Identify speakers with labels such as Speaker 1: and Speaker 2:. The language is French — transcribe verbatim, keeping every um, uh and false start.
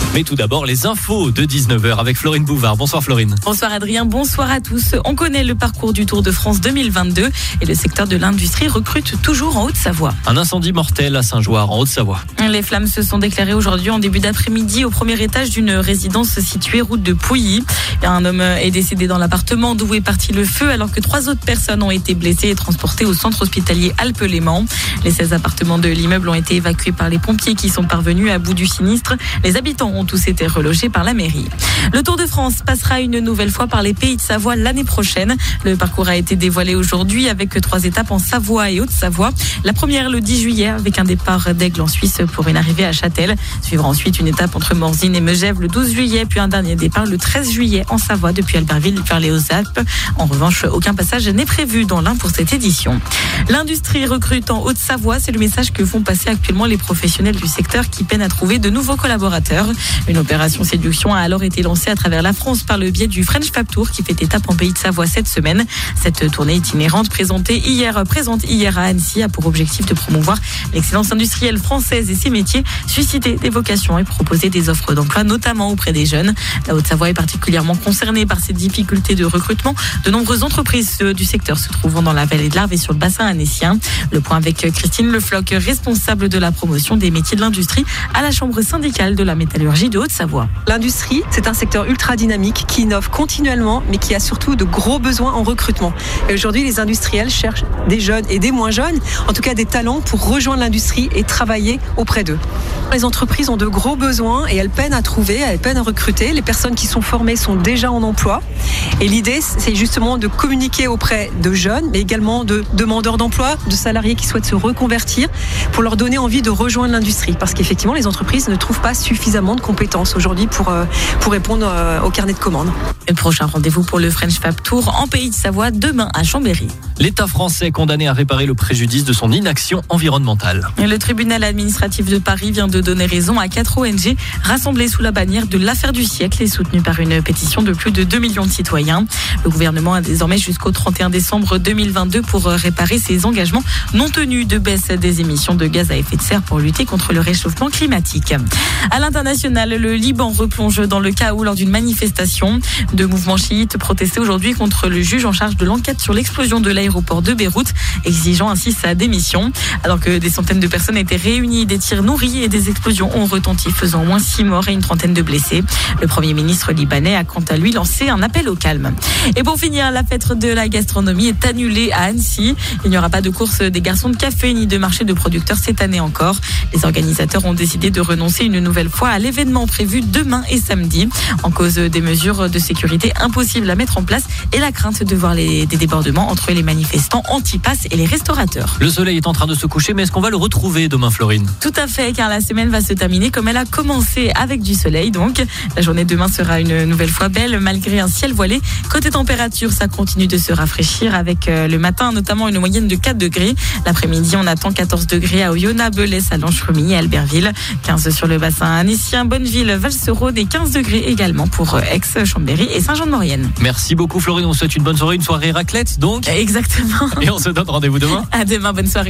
Speaker 1: Mais tout d'abord, les infos de dix-neuf heures avec Florine Bouvard. Bonsoir Florine.
Speaker 2: Bonsoir Adrien, bonsoir à tous. On connaît le parcours du Tour de France deux mille vingt-deux et le secteur de l'industrie recrute toujours en Haute-Savoie.
Speaker 1: Un incendie mortel à Saint-Jouard, en Haute-Savoie.
Speaker 2: Les flammes se sont déclarées aujourd'hui en début d'après-midi au premier étage d'une résidence située route de Pouilly. Un homme est décédé dans l'appartement d'où est parti le feu alors que trois autres personnes ont été blessées et transportées au centre hospitalier Alpes-Léman. Les seize appartements de l'immeuble ont été évacués par les pompiers qui sont parvenus à bout du sinistre. Les habitants ont tous été relogés par la mairie. Le Tour de France passera une nouvelle fois par les Pays de Savoie l'année prochaine. Le parcours a été dévoilé aujourd'hui avec trois étapes en Savoie et Haute-Savoie. La première le dix juillet avec un départ d'Aigle en Suisse pour une arrivée à Châtel. Suivra ensuite une étape entre Morzine et Megève le douze juillet, puis un dernier départ le treize juillet en Savoie depuis Albertville vers les Hautes-Alpes. En revanche, aucun passage n'est prévu dans l'Ain pour cette édition. L'industrie recrute en Haute-Savoie, c'est le message que font passer actuellement les professionnels du secteur qui peinent à trouver de nouveaux collaborateurs. Une opération séduction a alors été lancée à travers la France par le biais du French Fab Tour qui fait étape en Pays de Savoie cette semaine. Cette tournée itinérante présentée hier, présente hier à Annecy a pour objectif de promouvoir l'excellence industrielle française et ses métiers, susciter des vocations et proposer des offres d'emploi, notamment auprès des jeunes. La Haute-Savoie est particulièrement concernée par ces difficultés de recrutement. De nombreuses entreprises du secteur se trouvant dans la vallée de l'Arve et sur le bassin annécien. Le point avec Christine Lefloc, responsable de la promotion des métiers de l'industrie à la Chambre syndicale de la métallurgie de Haute-Savoie.
Speaker 3: L'industrie, c'est un secteur ultra dynamique qui innove continuellement, mais qui a surtout de gros besoins en recrutement. Et aujourd'hui, les industriels cherchent des jeunes et des moins jeunes, en tout cas des talents pour rejoindre l'industrie et travailler auprès d'eux. Les entreprises ont de gros besoins et elles peinent à trouver, elles peinent à recruter. Les personnes qui sont formées sont déjà en emploi. Et l'idée, c'est justement de communiquer auprès de jeunes, mais également de demandeurs d'emploi, de salariés qui souhaitent se reconvertir, pour leur donner envie de rejoindre l'industrie. Parce qu'effectivement, les entreprises ne trouvent pas suffisamment de compétences aujourd'hui pour, pour répondre au carnet de commandes.
Speaker 2: Le prochain rendez-vous pour le French Fab Tour en Pays de Savoie demain à Chambéry.
Speaker 1: L'État français condamné à réparer le préjudice de son inaction environnementale.
Speaker 2: Le tribunal administratif de Paris vient de donner raison à quatre O N G rassemblées sous la bannière de l'affaire du siècle et soutenues par une pétition de plus de deux millions de citoyens. Le gouvernement a désormais jusqu'au trente et un décembre deux mille vingt-deux pour réparer ses engagements non tenus de baisse des émissions de gaz à effet de serre pour lutter contre le réchauffement climatique. À l'international, le Liban replonge dans le chaos lors d'une manifestation. Deux mouvements chiites protestaient aujourd'hui contre le juge en charge de l'enquête sur l'explosion de l'aéroport de Beyrouth, exigeant ainsi sa démission. Alors que des centaines de personnes étaient réunies, des tirs nourris et des explosions ont retenti, faisant au moins six morts et une trentaine de blessés. Le Premier ministre libanais a quant à lui lancé un appel au calme. Et pour finir, la fête de la gastronomie est annulée à Annecy. Il n'y aura pas de course des garçons de café ni de marché de producteurs cette année encore. Les organisateurs ont décidé de renoncer une nouvelle fois à l'événement prévu demain et samedi. En cause des mesures de sécurité impossibles à mettre en place et la crainte de voir les, des débordements entre les manifestants anti-pass et les restaurateurs.
Speaker 1: Le soleil est en train de se coucher, mais est-ce qu'on va le retrouver demain, Florine ?
Speaker 2: Tout à fait, car la semaine va se terminer comme elle a commencé, avec du soleil. Donc, la journée de demain sera une nouvelle fois belle, malgré un ciel voilé. Côté température, ça continue de se rafraîchir avec euh, le matin, notamment une moyenne de quatre degrés. L'après-midi, on attend quatorze degrés à Oyonnax, Belès, à Lancheromie et Albertville. quinze sur le bassin annécien, Bonneville, Valseraude et quinze degrés également pour euh, Aix, Chambéry et Saint-Jean-de-Maurienne.
Speaker 1: Merci beaucoup, Florine. On vous souhaite une bonne soirée, une soirée raclette, donc.
Speaker 2: Exactement.
Speaker 1: Et on se donne rendez-vous demain.
Speaker 2: À demain, bonne soirée.